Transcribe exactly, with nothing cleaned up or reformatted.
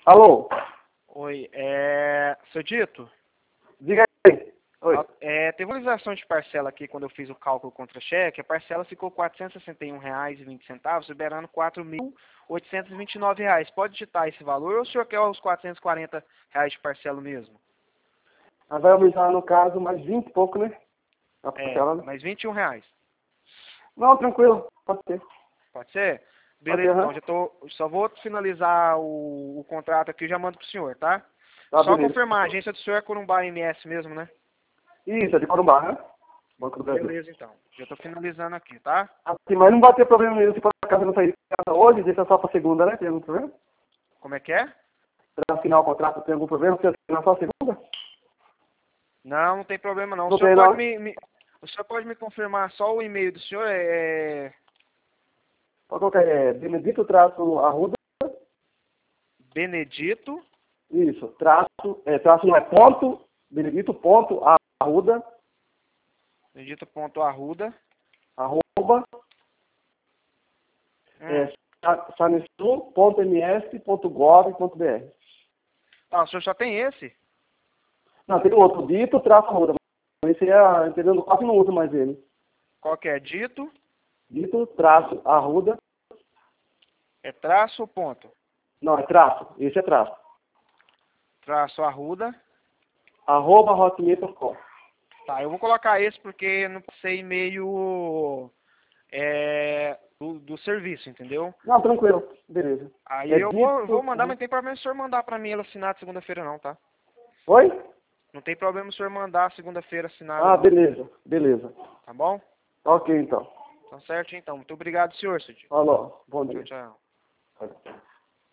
Alô? Oi, é... Seu Dito? Diga aí. Oi. É, teve uma atualização de parcela aqui quando eu fiz o cálculo contra cheque. A parcela ficou quatrocentos e sessenta e um reais e vinte centavos, liberando quatro mil oitocentos e vinte e nove reais. Pode digitar esse valor ou o senhor quer os quatrocentos e quarenta reais de parcela mesmo? Ah, vai aumentar, no caso, mais vinte e pouco, né? A É, parcela, né? mais vinte e um reais. Não, tranquilo. Pode ser. Pode ser? Pode Beleza, ser, então. aham. Já tô, só vou finalizar o, o contrato aqui e já mando pro senhor, tá? Tá, Só beleza. confirmar, a agência do senhor é Corumbá M S mesmo, né? Isso, é de Corumbá, né? Banco do Brasil. Beleza, então. Já tô finalizando aqui, tá? Assim, mas não vai ter problema nenhum se por acaso não sair de casa hoje, deixa só pra segunda, né? Tem algum problema? Como é que é? Pra assinar o contrato, tem algum problema? Se assinar só a segunda? Não, não tem problema não. O Não senhor tem, pode não. me, me- o senhor pode me confirmar só o e-mail do senhor? É Pode colocar, é Benedito traço Arruda. Benedito. Isso, traço, é, traço não é ponto, Benedito ponto Arruda, Benedito.arruda. arroba, Hum. é, sanesul ponto m s ponto gov ponto b r. Ah, o senhor só tem esse? Não, tem outro, dito traço Arruda, mas esse é, entendendo, quase não uso mais ele. Qual que é? Dito? Dito traço Arruda, É traço ou ponto? não, é traço, esse é traço, Traço arruda. arroba hotmail ponto com. Tá, eu vou colocar esse porque não passei e-mail é, do, do serviço, entendeu? Não, tranquilo, beleza. Aí É eu vou, eu vou dito, mandar, mas não tem problema se o senhor mandar pra mim ele assinado segunda-feira não, tá? oi? Não tem problema se o senhor mandar segunda-feira assinado Ah, não, beleza, beleza. tá bom? Ok, então. Tá certo então. Muito obrigado, senhor, Cid. Falou, bom Tchau, dia. tchau.